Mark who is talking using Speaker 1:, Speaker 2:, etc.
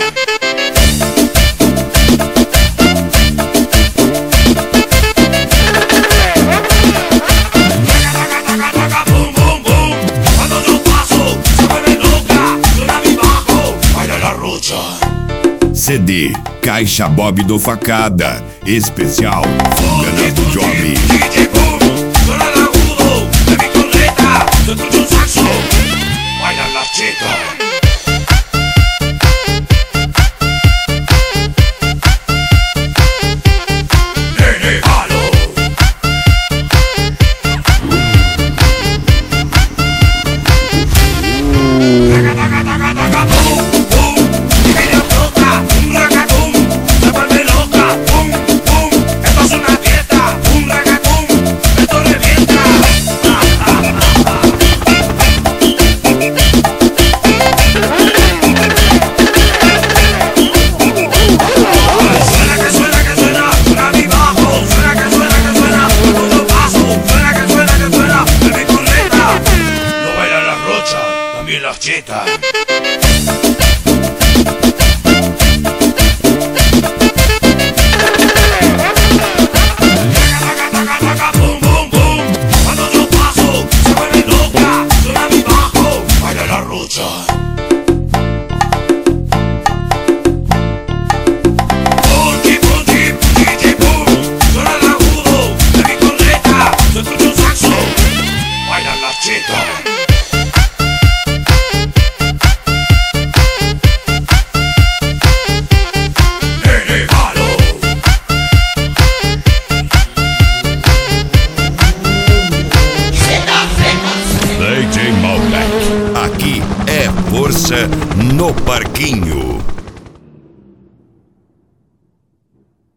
Speaker 1: CD Caixa Bob do Facada, especial Fernando Jovem.
Speaker 2: DJ Boom, suena el agudo de mi corneta, se escucha un saxo, bailan las chicas. Las chetas. Boom, boom, boom. Cuando yo paso, se vuelve loca. Suena mi bajo, baila la rocha. Punchi, punchi, DJ Boom. Suena el agudo de mi corneta. Se escucha un saxo, bailan las chetas.
Speaker 1: DJ Malbec, aqui é força no parquinho.